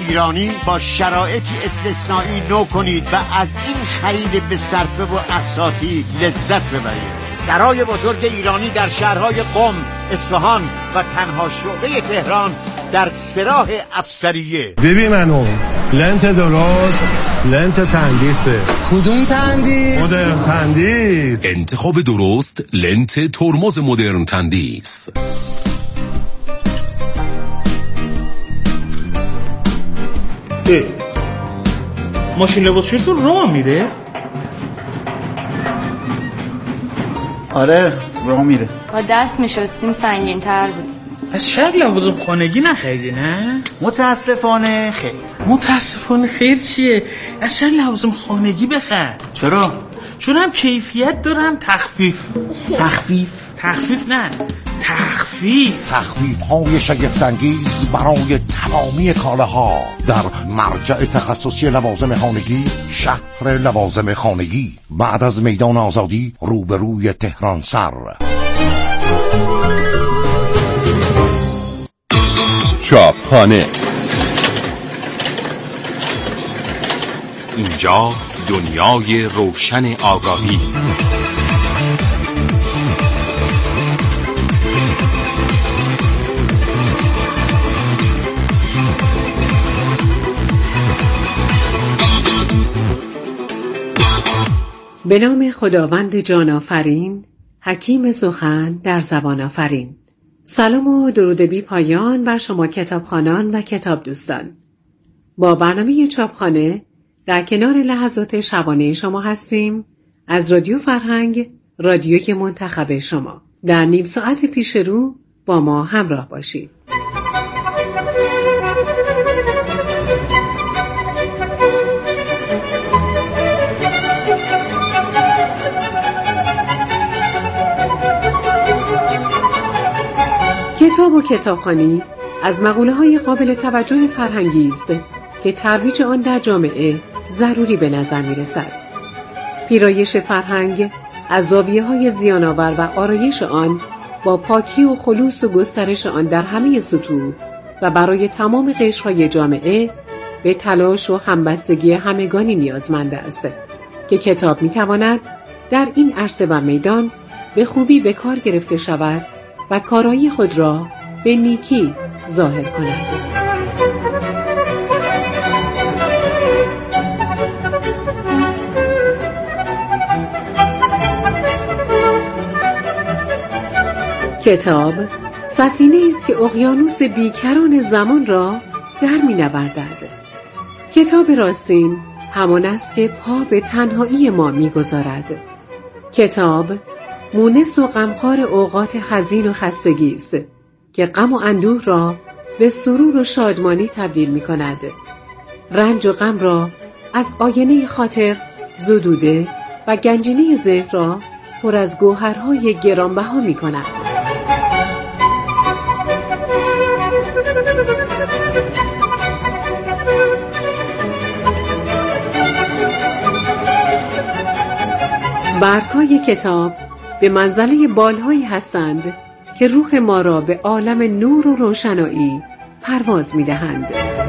ایرانی با شرایطی استثنایی نو کنید و از این خرید به صرفه و اقساطی لذت ببرید. سرای بزرگ ایرانی در شهرهای قم، اصفهان و تنها شعبه تهران در سراح افسریه. ببین منو لنت درست، لنت تندیسه. کدوم تندیس؟ مدرن تندیس. انتخاب درست، لنت ترمز مدرن تندیس. ماشین لباسشویتون راه میره؟ آره راه میره. با دست میشستیم سنگین تر بود. از شب لوازم خانگی نخریدی نه؟ متاسفانه خیر. متاسفانه خیر چیه؟ از شب لوازم خانگی بخر. چرا؟ چون هم کیفیت دارم تخفیف نه تخفیف های شگفت‌انگیز برای تمامی کالاها در مرجع تخصصی لوازم خانگی، شهر لوازم خانگی، بعد از میدان آزادی روبروی تهران سر. چاپخانه. اینجا دنیای روشن آگاهی. به نام خداوند جان آفرین، حکیم سخن در زبان آفرین. سلام و درود بی پایان بر شما کتابخوانان و کتاب دوستان. با برنامه چاپخانه در کنار لحظات شبانه شما هستیم از رادیو فرهنگ، رادیوی منتخب شما. در نیم ساعت پیش رو با ما همراه باشید. کتاب و کتابخوانی از مقوله‌های قابل توجه فرهنگی است که ترویج آن در جامعه ضروری به نظر می‌رسد. پیرایش فرهنگ از زاویه‌های زیان‌آور و آرایش آن با پاکی و خلوص و گسترش آن در همه سطوح و برای تمام قشرهای جامعه به تلاش و همبستگی همگانی نیازمند است که کتاب می‌تواند در این عرصه و میدان به خوبی به کار گرفته شود و کارایی خود را به نیکی ظاهر کند. کتاب سفینه است که اقیانوس بیکران زمان را در می‌نوردد. کتاب راستین همان است که پا به تنهایی ما می‌گذارد. کتاب مونس و غمخوار اوقات حزین و خستگی است که غم و اندوه را به سرور و شادمانی تبدیل می کند. رنج و غم را از آینه خاطر زدوده و گنجینه ذهن را پر از گوهرهای گرانبها می کند. برگ‌های کتاب به منزله بالهایی هستند که روح ما را به عالم نور و روشنایی پرواز می‌دهند.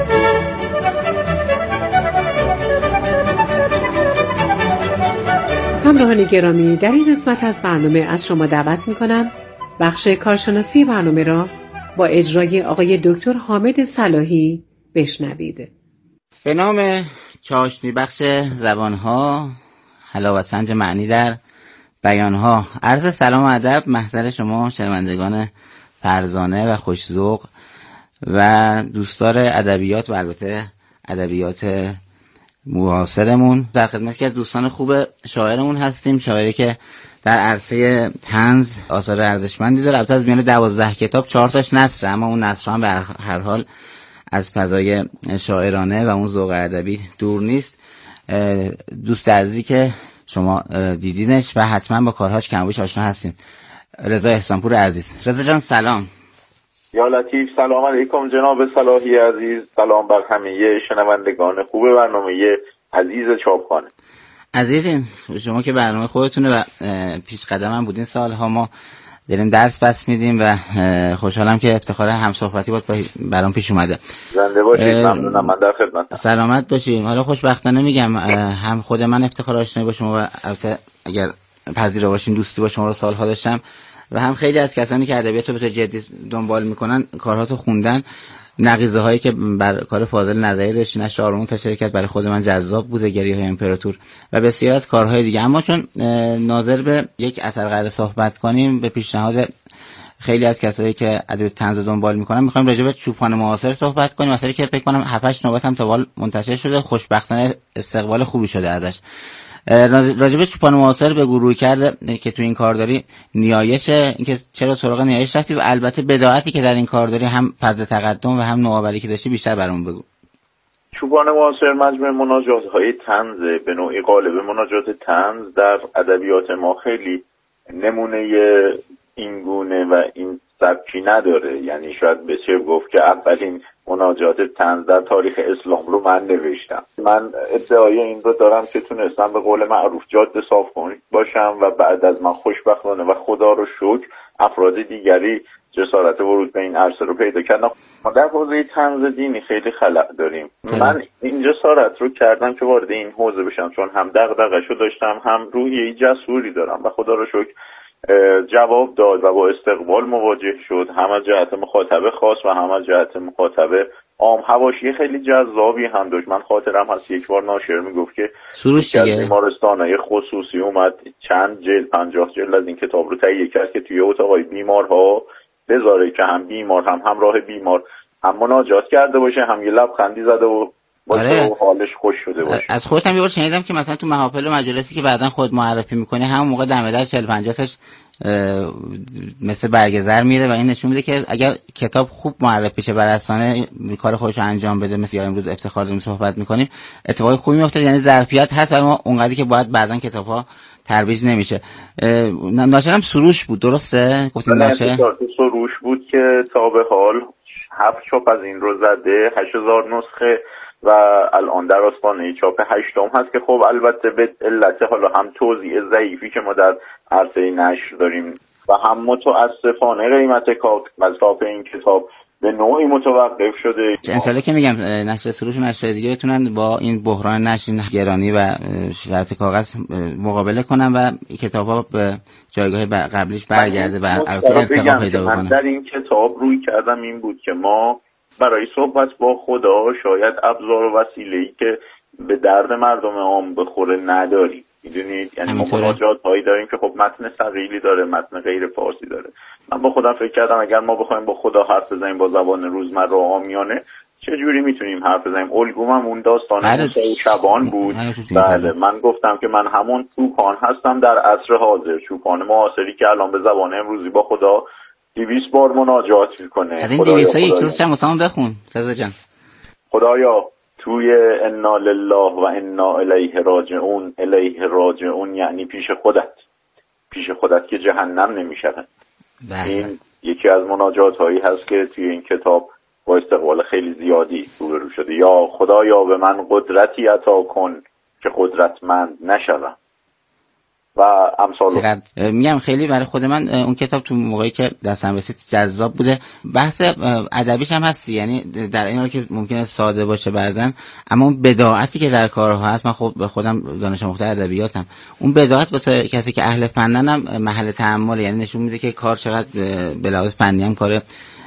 همراهان گرامی، در این قسمت از برنامه از شما دعوت می‌کنم بخش کارشناسی برنامه را با اجرای آقای دکتر حامد صلاحی بشنوید. به نام چاشنی بخش زبانها، حلاوت سنج معنی در بیانها. عرض سلام و ادب محضر شما شنوندگان فرزانه و خوش‌ذوق و دوستدار ادبیات و البته ادبیات معاصرمون. در خدمت که از دوستان خوب شاعرمون هستیم، شاعری که در عرصه طنز آثار ارزشمندی داره. البته از میان 12 کتاب 4 تاش نثر، اما اون نثر هم به هر حال از فضای شاعرانه و اون ذوق ادبی دور نیست. دوست عزیزی که شما دیدینش و حتما با کارهاش کم بیش آشنا هستین، رضا احسانپور عزیز. رضا جان سلام. یا لطیف، سلام علیکم جناب صلاحی عزیز، سلام بر همه شنوندگان خوب برنامه عزیز چاپخانه. عزیزین، شما که برنامه خودتونه و پیش قدم هم بودین سالها، ما داریم درس بس میدیم و خوشحالم که افتخار همصحبتی بود برام پیش اومده. زنده باشید. ممنونم. من در خدمتم. سلامت باشیم. حالا خوشبختانه میگم هم خود من افتخار آشنایی با شما و البته اگر پذیرا باشین دوستی با شما رو سالها داشتم و هم خیلی از کسانی که ادبیات رو به طور جدی دنبال میکنن کارهاتو خوندن. نقیضه هایی که بر کار فاضل نظری داشتین از شارمون تا شرکت برای خود من جذاب بوده، گریه های امپراتور و بسیار از کارهای دیگه. اما چون ناظر به یک اثر قرار صحبت کنیم، به پیشنهاد خیلی از کسایی که ادبیات طنز دنبال میکنن میخوایم راجع به چوپان معاصر صحبت کنیم، مثلا که فکر کنم 7-8 نوبت هم تا حال منتشر شده، خوشبختانه استقبال خوبی شده ازش. راجع به چوپان معاصر به گروه کرده که تو این کار داری نیایش، اینکه چرا سراغ نیایش رفتی و البته بداعتی که در این کار داری هم فضل تقدم و هم نوآوری که داشتی بیشتر برام بگو. چوپان معاصر مجموعه مناجات‌های طنز به نوعی قالب مناجات طنز در ادبیات ما خیلی نمونه این گونه و این سبکی نداره. یعنی شاید بشه گفت که اولین مناجات طنز در تاریخ اسلام رو من نوشتم. من ادعای این رو دارم که تونستم به قول معروف جاده صاف باشم و بعد از من خوشبختانه و خدا رو شکر افراد دیگری جسارت ورود به این عرصه رو پیدا کردن. ما در حوزه طنز دینی خیلی خلأ داریم. من این جسارت رو کردم که وارد این حوزه بشم چون هم دغدغه‌شو داشتم، هم روحیه جسوری دارم و خدا رو شکر جواب داد و با استقبال مواجه شد، هم از جهت مخاطب خاص و هم از جهت مخاطب عام. حواشی خیلی جذابی هم داشت. من خاطرم هست یک بار ناشر میگفت که سروش دیگه بیمارستان‌های خصوصی اومد چند جلد 50 جلد از این کتاب رو تهیه کرد که توی اتاقای بیمارها بذاره که هم بیمار هم همراه بیمار هم مناجات کرده باشه، هم یه لبخندی زده و باشه و حالش خوش شده باشه. از خودت هم یه بار شنیدم که مثلا تو محافل و مجالسی که بعداً خود معرفی میکنی همون موقع دم در 40-50 تاش مثل برگزر میره و این نشون میده که اگر کتاب خوب معرفی شه بر رسانه کار خودش رو انجام بده، مثل امروز افتخار داریم صحبت میکنیم، اتفاقی خوبی میفته. یعنی ظرفیت هست اما اونقدری که باید بعضن کتاب‌ها ترویج نمیشه. ناشرم سروش بود درسته؟ گفتین ناشر سروش بود که تا به حال 7 چاپ از این رو زده، 8000 نسخه و الان در آستانه چاپ 8م هست که خب البته به علت حالا هم توزیع ضعیفی که ما در عرصه نشر داریم و هم متاسفانه قیمت چاپ این کتاب به نوعی متوقف شده. انشالله که میگم نشر سروش و نشر دیگه بتونن با این بحران نشر گرانی و شرط کاغذ مقابله کنن و کتاب‌ها به جایگاه قبلیش برگرده و ارتقا پیدا بکنه. من در این کتاب روی کردم این بود که ما برای صحبت با خدا شاید ابزار و وسیله‌ای که به درد مردم عام بخوره نداریم. میدونید یعنی ما مناجات هایی داریم که خب متن ثقیلی داره، متن غیر فارسی داره. من با خودم فکر کردم اگر ما بخوایم با خدا حرف بزنیم با زبان روزمره و عامیانه چه جوری میتونیم حرف بزنیم؟ الگومم اون داستان موسی و شبان بود. بله من گفتم که من همون چوپان هستم در عصر حاضر، چوپان معاصری که الان به زبان امروزی با خدا 200 بار مناجات میکنه. از این 200 یک روز چند مثلا بخون رضا جان. خدایا توی انا لله و انا الیه راجعون، الیه راجعون یعنی پیش خودت که جهنم نمیشود. این یکی از مناجات هایی هست که توی این کتاب با استقبال خیلی زیادی روبرو شده. یا خدایا به من قدرتی عطا کن که قدرتمند نشوم و امثال. میگم خیلی برای خود من اون کتاب تو موقعی که دستم رسید جذاب بوده. بحث ادبیش هم هستی، یعنی در این حال که ممکنه ساده باشه بعضن، اما اون بداعتی که در کارها هست، من خب به خودم دانش آموخته ادبیاتم، اون بداعت با کسی که اهل فنن هم محل تأمل، یعنی نشون میده که کار چقدر به لحاظ فنی هم کار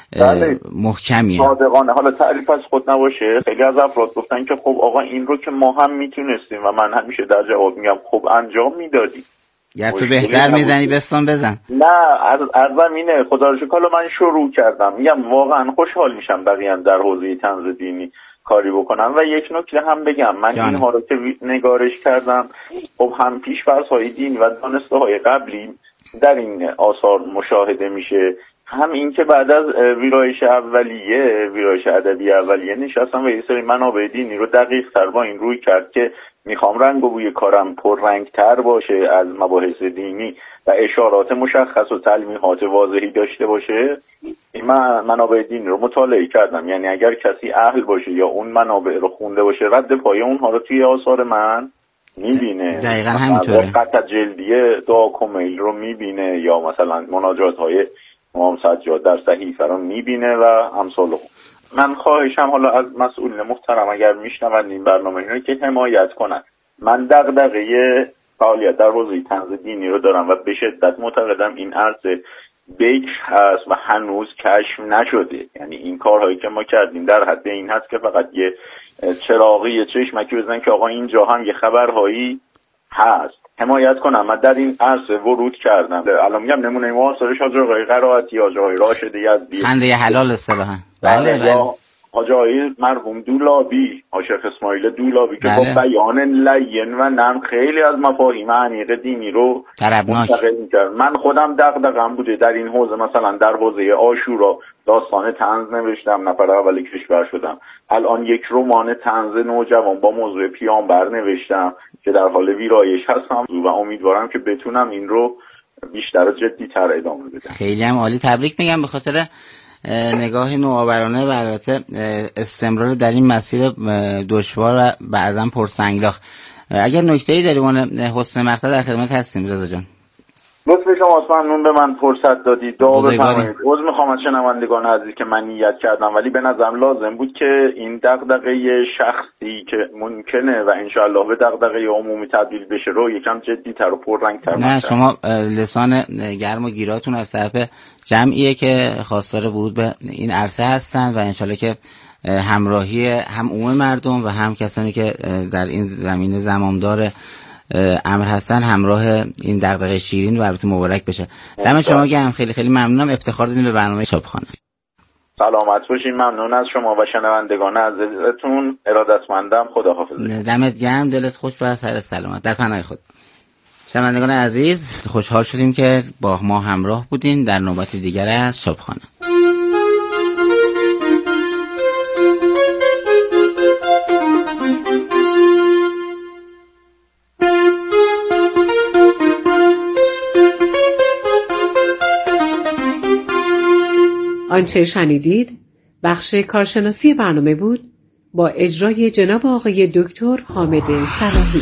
محکمیه. صادقانه حالا تعریف از خود نباشه، خیلی از افراد گفتن که خب آقا این رو که ما هم میتونستیم و من همیشه در جواب میگم خب انجام میدادی. یا تو بهتر میزنی بستان بزن. نه از زمینه خدا رو شکر حالا من شروع کردم، میگم واقعا خوشحال میشم بقیه هم در حوزه طنز دینی کاری بکنم. و یک نکته هم بگم، من اینها رو که نگارش کردم خب هم پیش‌فرض‌های دینی و دانسته‌های قبلی در این آثار مشاهده میشه، هم این که بعد از ویرایش ادبی اولیه نشستم و یه سری منابع دینی رو دقیق تر با این روی کرد که میخوام رنگ و بوی کارم پر رنگ تر باشه از مباحث دینی و اشارات مشخص و تلمیحات واضحی داشته باشه. این منابع دینی رو مطالعه کردم، یعنی اگر کسی اهل باشه یا اون منابع رو خونده باشه رد پای اونها رو توی آثار من میبینه، دقیقاً همینطوره. خط جلدیه دعا کمیل رو میبینه یا مثلا مناجات های امام سجاد در صحیفه رو میبینه و امثال. من خواهشم حالا از مسئولین محترم اگر میشنون این برنامه اینه که حمایت کنن. من دغدغه فعالیت در حوزه طنز دینی رو دارم و به شدت معتقدم این عرصه بکر هست و هنوز کشف نشده. یعنی این کارهایی که ما کردیم در حد این هست که فقط یه چراغی یه چشمکی بزنن که آقا اینجا هم یه خبرهایی هست، حمایت کنم. من در این عرصه ورود کردم. الان میگم نمونه معاصرش حاج آقای قرائتی، حاج آقای راشد یزدی، خنده حلال اصطلاحاً. بله بله. حاج آقای مرحوم دولابی، شیخ اسماعیل دولابی که با بیان لین و نرم خیلی از مفاهیم عمیق دینی رو منتقل می‌کرد. من خودم دغدغه‌ام بوده در این حوزه، مثلا در حوزه عاشورا داستان طنز نوشتم، نفر اول کشور شدم. الان یک رمان طنز نوجوان با موضوع پیامبر نوشتم که در حال ویرایش هستم و امیدوارم که بتونم این رو بیشتر و جدی‌تر ادامه بدم. خیلی هم عالی، تبریک میگم به خاطر نگاه نوآورانه و البته استمرار در این مسیر دشوار و بعضا پرسنگلاخ. اگر نکته‌ای داری من حسن مقطع در خدمت هستیم رضا جان. لطف شما، ممنون به من فرصت دادید. دعا بفرمایید. عذر می‌خوام از شنوندگان عزیز که من نیت کردم، ولی به نظرم لازم بود که این دغدغه شخصی که ممکنه و انشالله به دغدغه عمومی تبدیل بشه رو یکم جدی‌تر و پررنگ‌تر. نه شما لسان گرم و گیراتون از طرف جمعیه که خواستار ورود به این عرصه هستن و انشالله که همراهی هم عموم مردم و هم کسانی که در این زمینه زمامدار امر هستن همراه این دغدغه شیرین و البته مبارک بشه. دم شما گرم، خیلی خیلی ممنونم، افتخار دادیم به برنامه چاپخانه. سلامت باشین. ممنون از شما و شنوندگان عزیزتون. ارادتمندم. خداحافظ. دمت گرم، دلت خوش، با سر سلامت، در پناه خود. شنوندگان عزیز، خوشحال شدیم که با ما همراه بودین در نوبت دیگر از چاپخانه. آنچه شنیدید بخش کارشناسی برنامه بود با اجرای جناب آقای دکتر حامد صلاحی.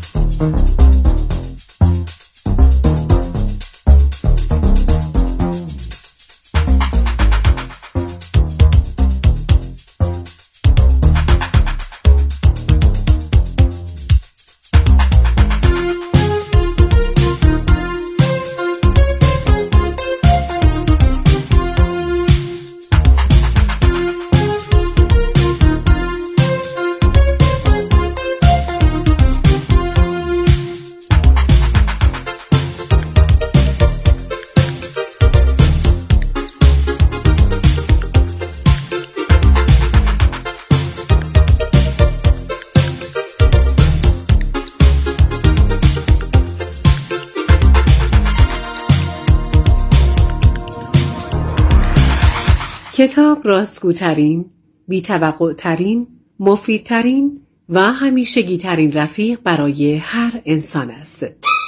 کتاب راستگوترین، بی‌توقع‌ترین، مفیدترین و همیشگی‌ترین رفیق برای هر انسان است.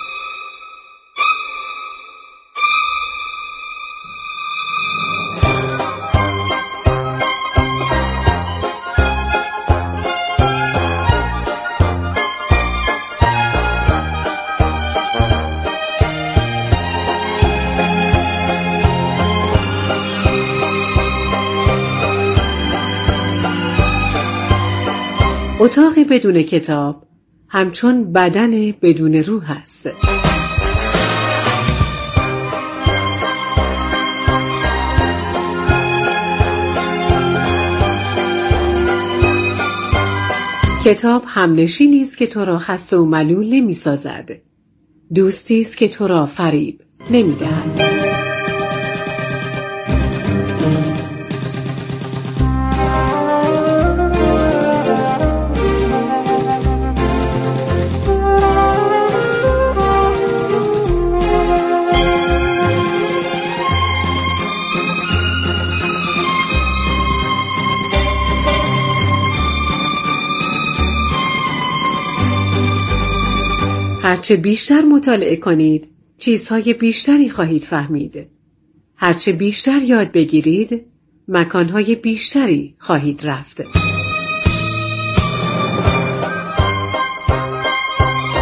اتاق بدون کتاب همچون بدن بدون روح است. کتاب همنشینی است که تو را خسته و ملول نمی سازد. دوستی است که تو را فریب نمی دهد. هرچه بیشتر مطالعه کنید، چیزهای بیشتری خواهید فهمید. هرچه بیشتر یاد بگیرید، مکانهای بیشتری خواهید رفت.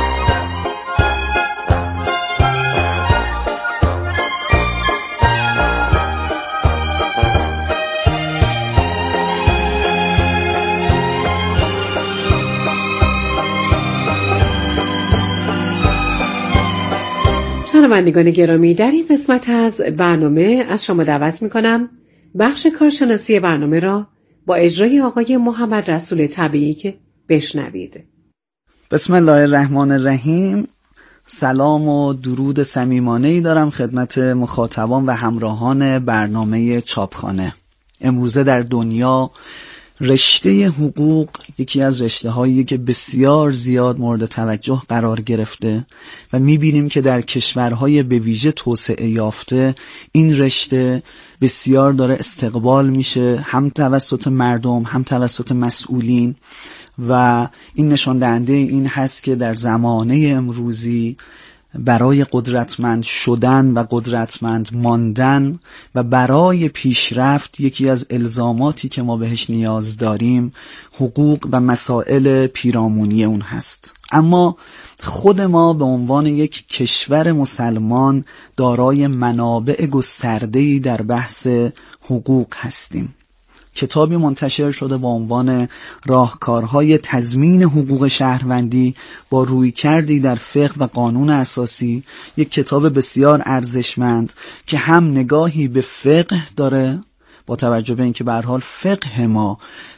شنوندگان گرامی، در این قسمت از برنامه از شما دعوت می‌کنم بخش کارشناسی برنامه را با اجرای آقای محمد رسول تبیک بشنوید. بسم الله الرحمن الرحیم. سلام و درود صمیمانه‌ای دارم خدمت مخاطبان و همراهان برنامه چاپخانه. امروزه در دنیا رشته حقوق یکی از رشته هایی که بسیار زیاد مورد توجه قرار گرفته و میبینیم که در کشورهای به ویژه توسعه یافته این رشته بسیار داره استقبال میشه، هم توسط مردم هم توسط مسئولین، و این نشان دهنده این هست که در زمانه امروزی برای قدرتمند شدن و قدرتمند ماندن و برای پیشرفت یکی از الزاماتی که ما بهش نیاز داریم حقوق و مسائل پیرامونی اون هست. اما خود ما به عنوان یک کشور مسلمان دارای منابع گسترده‌ای در بحث حقوق هستیم. کتابی منتشر شده با عنوان راهکارهای تضمین حقوق شهروندی با رویکردی در فقه و قانون اساسی، یک کتاب بسیار ارزشمند که هم نگاهی به فقه داره با توجه به اینکه به هر حال فقه ما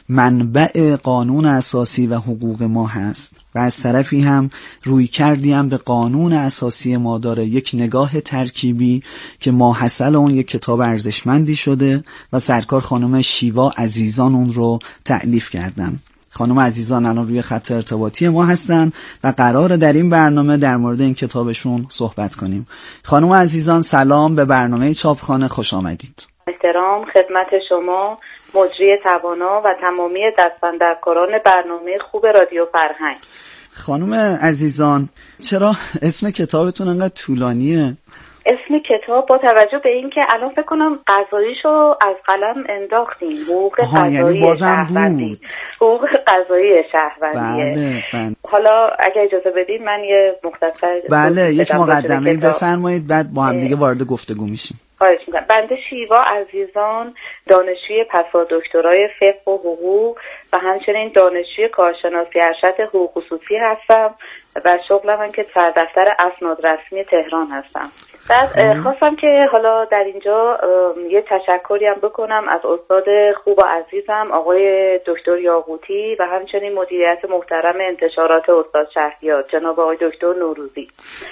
منبع قانون اساسی و حقوق ما هست و از طرفی هم روی کردی هم به قانون اساسی ما داره، یک نگاه ترکیبی که ماحصل اون یک کتاب ارزشمندی شده و سرکار خانم شیوا عزیزان اون رو تألیف کردن. خانم عزیزان الان روی خط ارتباطی ما هستن و قراره در این برنامه در مورد این کتابشون صحبت کنیم. خانم عزیزان سلام، به برنامه چاپخانه خوش آمدید. احترام خدمت شما مجری توانا و تمامی دست‌اندرکاران برنامه خوب رادیو فرهنگ. خانم عزیزان چرا اسم کتابتون انقدر طولانیه؟ اسم کتاب با توجه به این که الان فکر کنم قضاییشو از قلم انداختیم، حقوق قضایی شهروندی، حقوق قضایی شهروندیه. بله. حالا اگه اجازه بدید من یه مختصر یک مقدمه بفرمایید، بعد با هم دیگه وارد گفتگو میشیم. بنده شیوا عزیزان دانشجوی پسا دکترای فقه و حقوق و همچنین دانشجوی کارشناسی ارشد حقوق خصوصی هستم و شغلم هم که سردفتر اسناد رسمی تهران هستم. بعد خواستم که حالا در اینجا یه تشکری هم بکنم از استاد خوب و عزیزم آقای دکتر یاقوتی و همچنین مدیریت محترم انتشارات استاد شهریار جناب آقای دکتر نوروزی.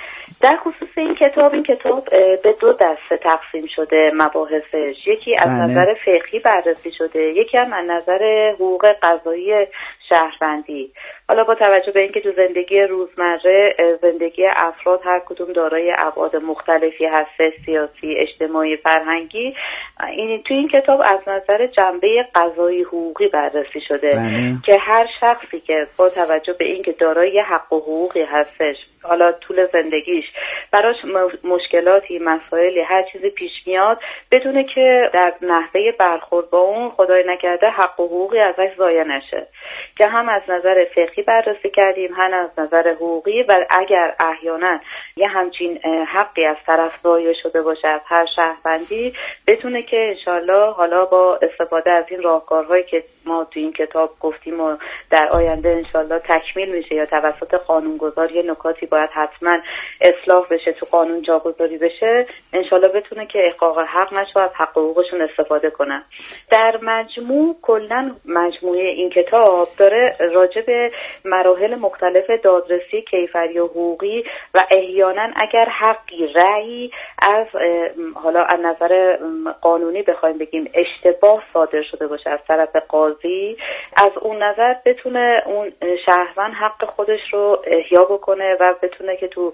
در خصوص این کتاب به دو دسته تقسیم شده مباحثش. یکی از نظر فقهی بررسی شده، یکی هم از نظر حقوق قضایی شهروندی. حالا با توجه به اینکه تو زندگی روزمره زندگی افراد هر کدوم دارای ابعاد مختلفی هست، سیاسی، اجتماعی، فرهنگی، تو این کتاب از نظر جنبه قضایی حقوقی بررسی شده که هر شخصی که با توجه به اینکه دارای حق و حقوقی هستش، حالا طول زندگیش براش مشکلاتی، مسائلی، هر چیزی پیش میاد، بدونه که در نحوه برخورد با اون خدای نکرده حق و حقوقی ازش ضایع نشه، که هم از نظر فقهی بررسی کردیم هم از نظر حقوقی، و اگر احیانا یه همچین حقی از طرف ضایع شده باشه از هر شهروندی، بتونه که انشالله حالا با استفاده از این راهکارهایی که ما تو این کتاب گفتیم و در آینده انشالله تکمیل میشه یا توسط قانونگذار یه نکاتی باید حتما اصلاح بشه، تو قانون جاگذاری بشه، انشالله بتونه که احقاق حق نشه و از حق و حقوقشون استفاده کنن. در مجموع کلا مجموعه این کتاب داره راجع به مراحل مختلف دادرسی کیفری و حقوقی و احیانا اگر حقی رأی از حالا از نظر قانونی بخوایم بگیم اشتباه صادر شده باشه از طرف قاضی، از اون نظر بتونه اون شهروند حق خودش رو احیا بکنه و بتونه که تو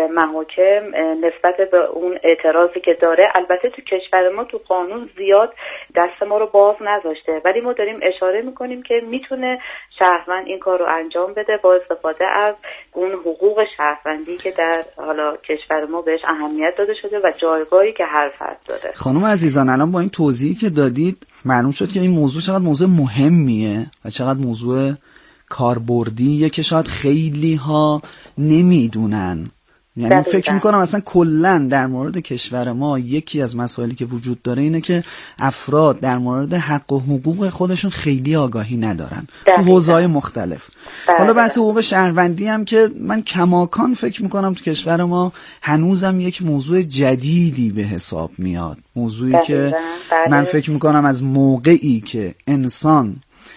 محاکم نسبت به اون اعتراضی که داره، البته تو کشور ما تو قانون زیاد دست ما رو باز نذاشته، ولی ما داریم اشاره میکنیم که میتونه شهروند این کار رو انجام بده با استفاده از اون حقوق شهروندی که در حالا کشور ما بهش اهمیت داده شده و جایگاهی که هر فرد داره. خانم عزیزان الان با این توضیحی که دادید معلوم شد که این موضوع چقدر موضوع مهمیه و چقدر موضوع کاربردیه که شاید خیلی ها نمیدونن یعنی فکر میکنم اصلا کلن در مورد کشور ما یکی از مسائلی که وجود داره اینه که افراد در مورد حق و حقوق خودشون خیلی آگاهی ندارن تو حوزه‌های مختلف. حالا بحث حقوق شهروندی هم که من کماکان فکر میکنم تو کشور ما هنوزم یک موضوع جدیدی به حساب میاد، موضوعی که من فکر میکنم از موقعی که انسان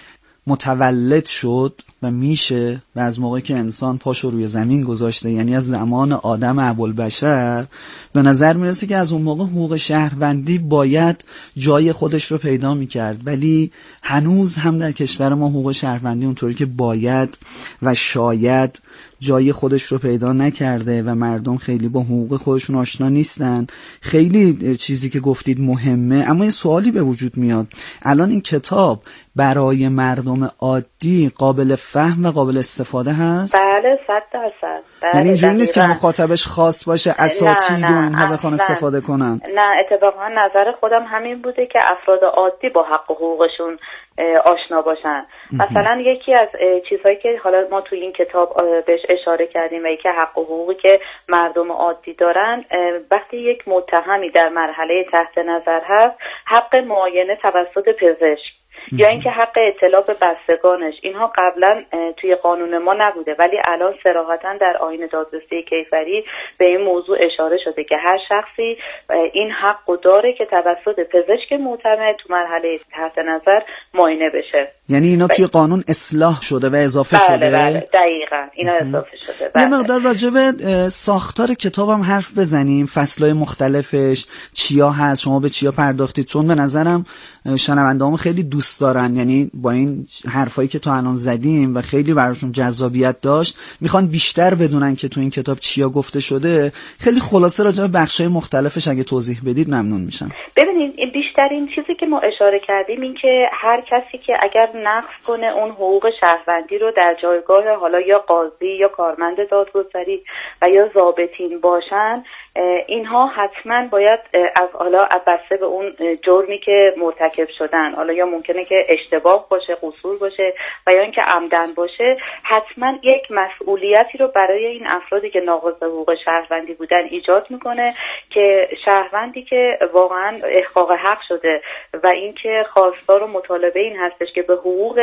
متولد شد و میشه و از موقعی که انسان پاشو روی زمین گذاشته، یعنی از زمان آدم ابوالبشر، به نظر میرسه که از اون موقع حقوق شهروندی باید جای خودش رو پیدا میکرد، ولی هنوز هم در کشور ما حقوق شهروندی اونطوری که باید و شاید جای خودش رو پیدا نکرده و مردم خیلی با حقوق خودشون آشنا نیستن. خیلی چیزی که گفتید مهمه، اما یه سوالی به وجود میاد. الان این کتاب برای مردم عادی قابل فهم و قابل استفاده هست؟ بله 100%. یعنی اینجوری نیست که مخاطبش خاص باشه، اساتید و اینها بخوان استفاده کنن؟ نه، اتفاقا نظر خودم همین بوده که افراد عادی با حق و حقوقشون آشنا باشن. مثلا یکی از چیزهایی که حالا ما تو این کتاب بهش اشاره کردیم و یکی حق و حقوقی که مردم عادی دارن، وقتی یک متهمی در مرحله تحت نظر هست، حق معاینه توسط پزشک یا اینکه حق اطلاع به بستگانش، اینها قبلا توی قانون ما نبوده، ولی الان صراحتا در آیین دادرسی کیفری به این موضوع اشاره شده که هر شخصی این حق داره که توسط پزشک معتمد تو مرحله تحت نظر معاینه بشه. یعنی اینا توی قانون اصلاح شده و اضافه شده؟ بله دقیقاً اینا اضافه شده. یه مقدار راجع به ساختار کتابم حرف بزنیم، فصل‌های مختلفش چیا هست، شما به چیا پرداختید؟ چون به نظرم شنونده‌هام خیلی دوست دارن، یعنی با این حرفایی که تا الان زدیم و خیلی براشون جذابیت داشت، میخوان بیشتر بدونن که تو این کتاب چیا گفته شده. خیلی خلاصه راجع به بخش‌های مختلفش اگه توضیح بدید ممنون میشم. ببینید، بیشترین چیزی که ما اشاره کردیم این که هر کسی که اگر نقض کنه اون حقوق شهروندی رو در جایگاه حالا یا قاضی یا کارمند دادگستری و یا ضابطین باشن، اینها حتما باید از حالا بسته به اون جرمی که مرتکب شدن، حالا یا ممکنه که اشتباه باشه، قصور باشه و یا اینکه عمدن باشه، حتما یک مسئولیتی رو برای این افرادی که ناقض حقوق شهروندی بودن ایجاد میکنه که شهروندی که واقعا احقاق حق شده و اینکه خواستار و مطالبه این هستش که به حقوق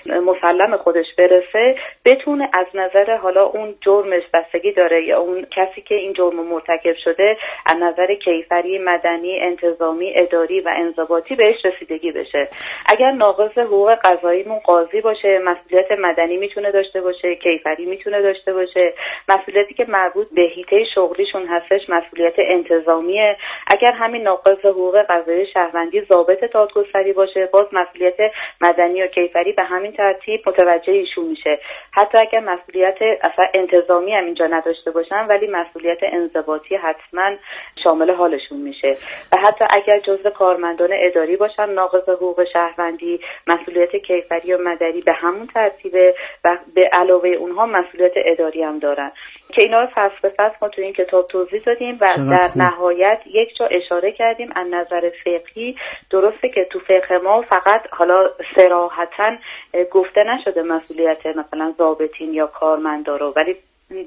مسلم خودش برسه، بتونه از نظر حالا اون جرمش بستگی داره یا اون کسی که این جرم مرتکب شده از نظر کیفری، مدنی، انتظامی، اداری و انضباطی بهش رسیدگی بشه. اگر ناقض حقوق قضاییمون قاضی باشه، مسئولیت مدنی میتونه داشته باشه، کیفری میتونه داشته باشه، مسئولیتی که مربوط به حیطه شغلیشون هستش مسئولیت انتظامیه. اگر همین ناقض حقوق قضایی شهروندی ضابط دادگستری باشه، باز مسئولیت مدنی و کیفری به همین ترتیب متوجه ایشون میشه. حتی اگر مسئولیت اصلا انتظامی هم اینجا نداشته باشن، ولی مسئولیت انضباطی حتما شامل حالشون میشه. و حتی اگر جزء کارمندان اداری باشن ناقض حقوق شهروندی، مسئولیت کیفری و مدنی به همون ترتیبه و به علاوه اونها مسئولیت اداری هم دارن که اینا رو فصل به فصل ما تو این کتاب توضیح دادیم و در نهایت یک جا اشاره کردیم از نظر فقهی. درسته که تو فقه ما فقط حالا صراحتاً گفته نشده مسئولیت مثلا ضابطین یا کارمندا رو، ولی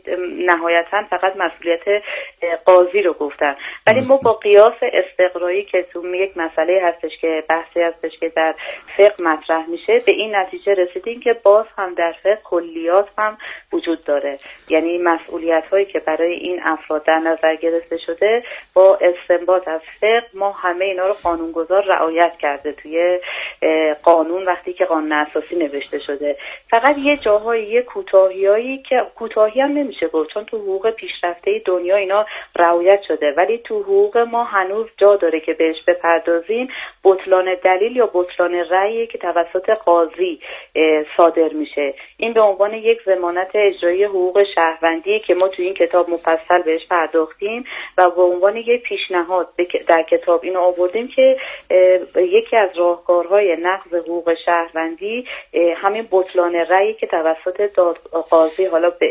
نهایتا فقط مسئولیت قاضی رو گفتن. ولی ما با قیاس استقرایی که تو یک مسئله هستش که بحثی هستش که در فقه مطرح میشه، به این نتیجه رسیدیم که باز هم در فقه کلیات هم وجود داره، یعنی مسئولیت هایی که برای این افراد در نظر گرفته شده با استنباط از فقه ما همه اینا رو قانونگذار رعایت کرده توی قانون وقتی که قانون اساسی نوشته شده. فقط یه جاهای یه کوتاهیایی که کوتاهی نمیشه گفت، چون تو حقوق پیشرفته دنیا اینا رعایت شده، ولی تو حقوق ما هنوز جا داره که بهش بپردازیم. بطلان دلیل یا بطلان رأیی که توسط قاضی صادر میشه، این به عنوان یک ضمانت اجرایی حقوق شهروندی که ما تو این کتاب مفصل بهش پرداختیم و به عنوان یک پیشنهاد در کتاب اینو آوردیم که یکی از راهکارهای نقض حقوق شهروندی همین بطلان رأیی که توسط قاضی حالا به اشتباه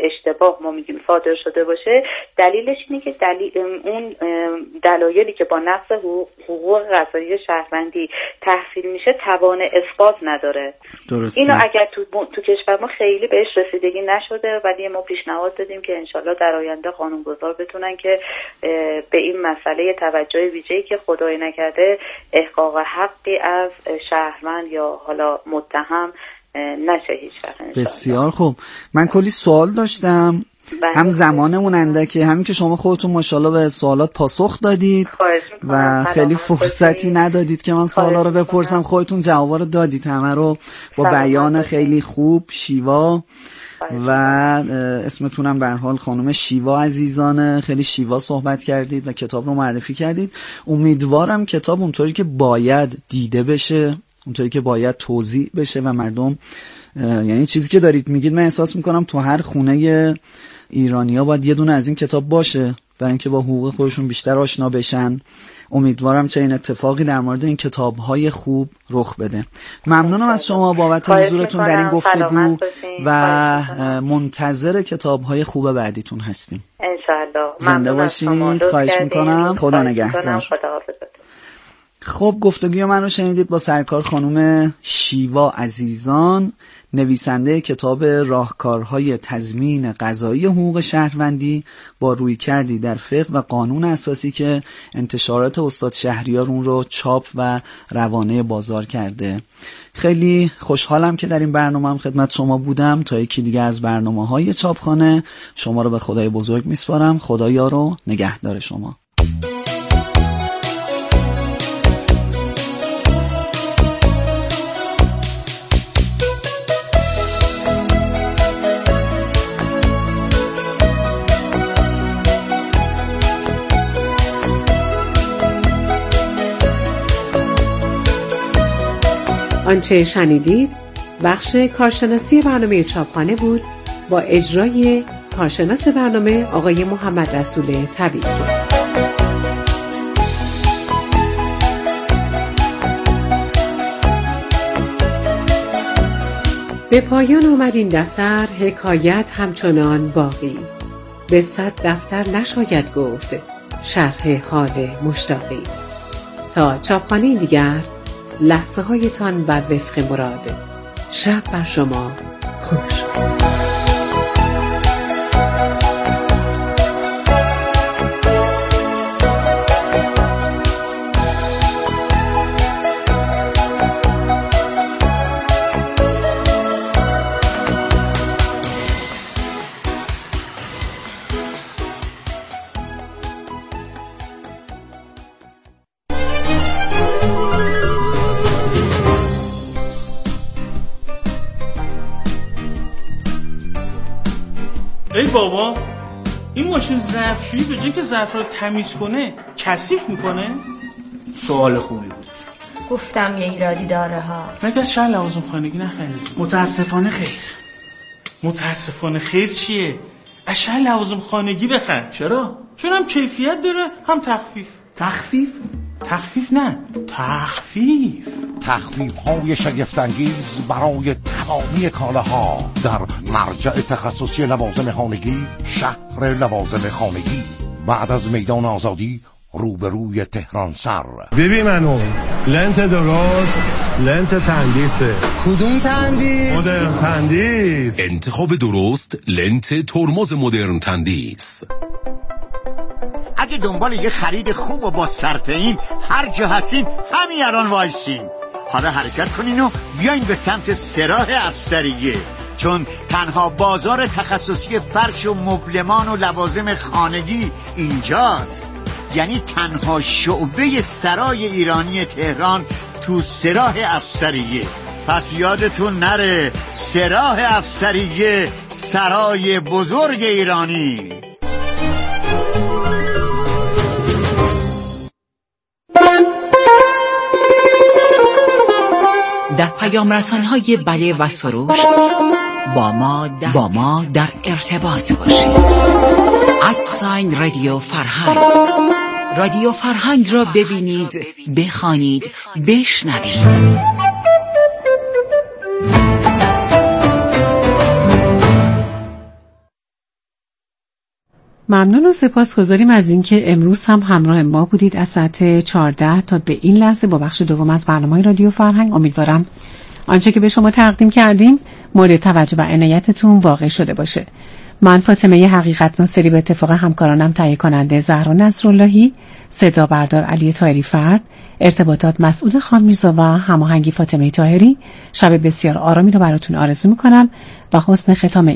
گاه ما میگیم صادر شده باشه، دلیلش اینه که اون دلایلی که با نقض حقوق قضایی شهروندی تحصیل میشه توان اثبات نداره. درسته. اینو اگر تو کشور ما خیلی بهش رسیدگی نشده، ولی ما پیشنهاد دادیم که انشالله در آینده قانونگذار بتونن که به این مسئله توجه ویژه‌ای که خدای نکرده احقاق حقی از شهروند یا حالا متهم نشه هیچ وقت. بسیار خوب. من کلی سوال داشتم، هم زمانمون اندکه، همین که شما خودتون ماشاءالله به سوالات پاسخ دادید و خیلی فرصتی ندادید که من سوالا رو بپرسم، خودتون جوابا رو دادید همه رو با بیان خیلی خوب، شیوا و اسمتونم به هر حال خانم شیوا عزیزانه، خیلی شیوا صحبت کردید و کتاب رو معرفی کردید. امیدوارم کتاب اونطوری که باید دیده بشه، اونطوری که باید توضیح بشه و مردم، یعنی چیزی که دارید میگید من احساس میکنم تو هر خونه ایرانیا باید یه دونه از این کتاب باشه برای اینکه با حقوق خودشون بیشتر آشنا بشن. امیدوارم چه این اتفاقی در مورد این کتاب‌های خوب رخ بده. ممنونم از شما بابت حضورتون در این گفتگو و منتظر کتاب‌های خوب بعدیتون هستیم. انشالله. زنده باشید. خواهش میکنم. خدا نگهدار. خب گفتگوی من رو شنیدید با سرکار خانم شیوا عزیزان، نویسنده کتاب راهکارهای تضمین قضایی حقوق شهروندی با رویکردی در فقه و قانون اساسی که انتشارات استاد شهریار اون رو چاپ و روانه بازار کرده. خیلی خوشحالم که در این برنامه هم خدمت شما بودم. تا یکی دیگه از برنامه‌های چاپخانه شما رو به خدای بزرگ میسپارم. خدا یار و نگهدار شما. آنچه شنیدید بخش کارشناسی برنامه چاپخانه بود با اجرای کارشناس برنامه آقای محمد رسول طبیعی. به پایان آمد این دفتر، حکایت همچنان باقی. به 100 دفتر نشاید گفت شرح حال مشتاقی. تا چاپخانه دیگر، لحظه هایتان بر وفق مراد. شب بر شما خوش. ای بابا، این ماشین ظرفشویی به جای که ظرف رو تمیز کنه کثیف میکنه؟ سوال خوبی بود. گفتم یه ایرادی داره ها. مگه از شهر لوازم خانگی نخریدی؟ متاسفانه خیر. متاسفانه خیر چیه؟ از شهر لوازم خانگی بخر. چرا؟ چون هم کیفیت داره هم تخفیف. تخفیف؟ تخفیف نه، تخفیف. تخفیف‌های شگفت‌انگیز برای تمامی کالاها در مرجع تخصصی لوازم خانگی، شهر لوازم خانگی، بعد از میدان آزادی روبروی تهران سر. ببین منو لنت درست، لنت تندیسه. کدوم تندیس؟ مدرن تندیس. انتخاب درست لنت ترمز مدرن تندیس. اگه دنبال یه خرید خوب و با صرفه این هر جا هستین همین الان وایسین. حالا حرکت کنین و بیاین به سمت سراح افسریه، چون تنها بازار تخصصی فرش و مبلمان و لوازم خانگی اینجاست. یعنی تنها شعبه سرای ایرانی تهران تو سراح افسریه. پس یادتون نره، سراح افسریه، سرای بزرگ ایرانی. در پیام رسان‌های بله و سروش با ما در ارتباط باشید. @رادیو فرهنگ. رادیو فرهنگ را ببینید، بخوانید، بشنوید. ممنون و سپاسگزاریم از اینکه امروز هم همراه ما بودید از ساعت 14 تا به این لحظه با بخش دوم از برنامه رادیو فرهنگ. امیدوارم آنچه که به شما تقدیم کردیم مورد توجه و عنایتتون واقع شده باشه. من فاطمه حقیقت ناصری به اتفاق همکارانم تهیه کننده زهرا نصراللهی، صدا بردار علی طاهری فرد، ارتباطات مسعود خانمیرزا و هماهنگی فاطمه طاهری، شب بسیار آرامی رو براتون آرزو میکنم و حسن ختام